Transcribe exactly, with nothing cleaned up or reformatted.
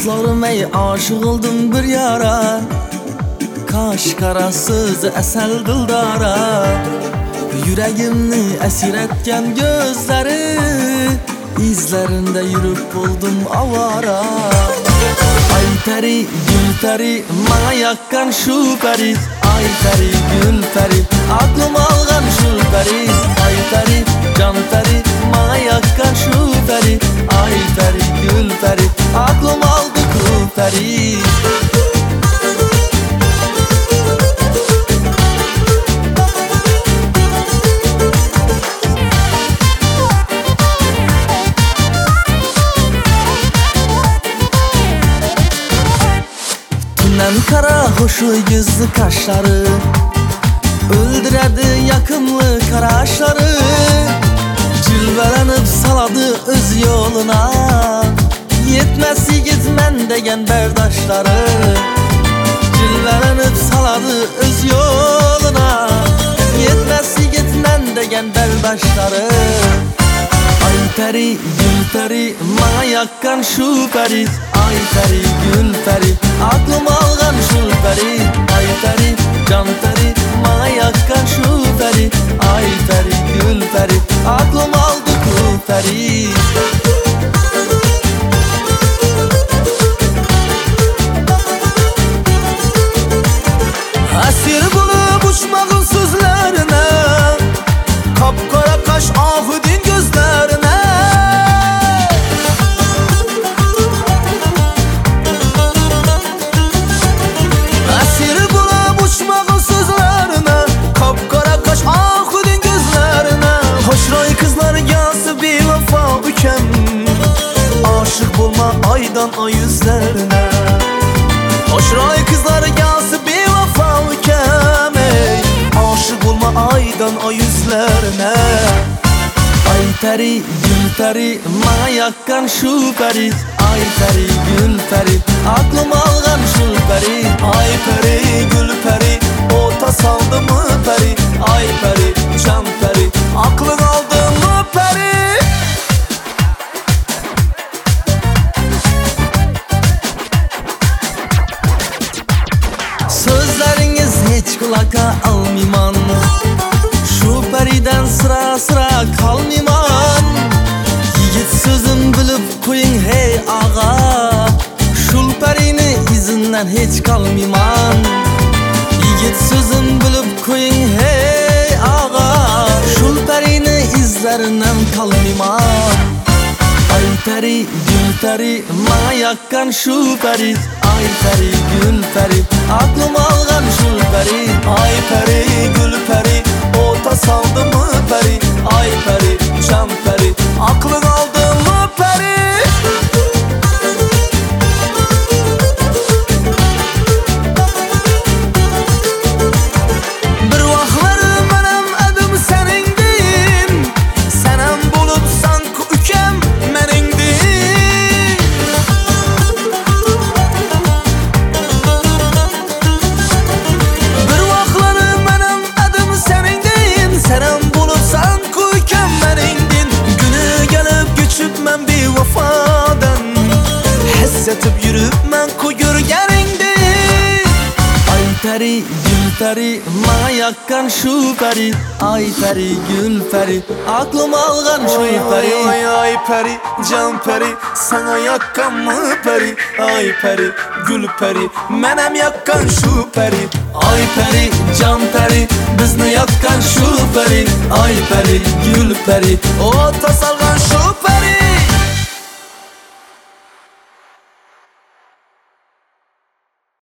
Kızlarım ey aşık oldum bir yara, kaş karasız esel dildara. Yüreğimni esir etken gözleri, izlerinde yürüp buldum avara. Ay peri gül peri bana yakkan şu peri, ay peri gül peri aklım algan şu peri. Ay peri can peri bana yakkan şu peri, ay peri gül peri aklım aldı ku peri. Kara hoşu yüzlü kaşları, öldüredi yakımlı karaşları. Cilvelenip saladı öz yoluna, yetmez gitmen degen berdaşları. Cilvelenip saladı öz yoluna, yetmez gitmen degen berdaşları. Ay peri gül peri bana yakkan şu peri, ay peri gül peri aklım algan şu peri. Ay peri can peri bana yakkan şu peri, ay peri gül peri aklım aldı ku peri. Esir bulup uçmağın sözlerine, kapkara kaş ahudin gözlerine. Esir bulup uçmağın sözlerine, kapkara kaş ahudin gözlerine. Hoşray kızlar gelse bir vefa büken, aşık bulma aydan ay yüzlerine. Hoşray kızlar gelse bir vefa büken, aşık bulma aydan ay yüzlerine. Ay peri gül peri bana yakkan şu peri, ay peri gül peri aklım algan şu peri. Ay peri gül peri ota saldı mı peri, ay peri can peri aklın aldı mı peri. Sözleriniz hiç kulaka almıman, şu periden sıra sıra kalmıman. Yigit sözüm bilip koyun hey ağa, şul perini izinden hiç kalmıman. Yigit sözüm bilip koyun hey ağa, şul perini izlerinden kalmıman. Ay peri gül peri bana yakkan şu peri, ay peri gül peri aklım algan şu peri. Ay peri gül peri ota saldı mı peri, ay peri can peri aklın aldı mı peri. Bir vaxtlar menem edim senindin, senem bulup sanki ükem menindin. Bir vaxtlar menem edim senindin, senem bulup sanki ükem menindin. Günü gelip geçip men bir vefadan, hissetip yürüp men kuyur yerindin. Ay peri gül peri bana yakkan şu peri, ay peri gül peri aklım algan şu peri. Ay ay peri can peri sana yakkan mı peri, ay peri gül peri menem yakkan şu peri. Ay peri can peri bizni yakkan şu peri, ay peri gül peri ota salgan şu peri.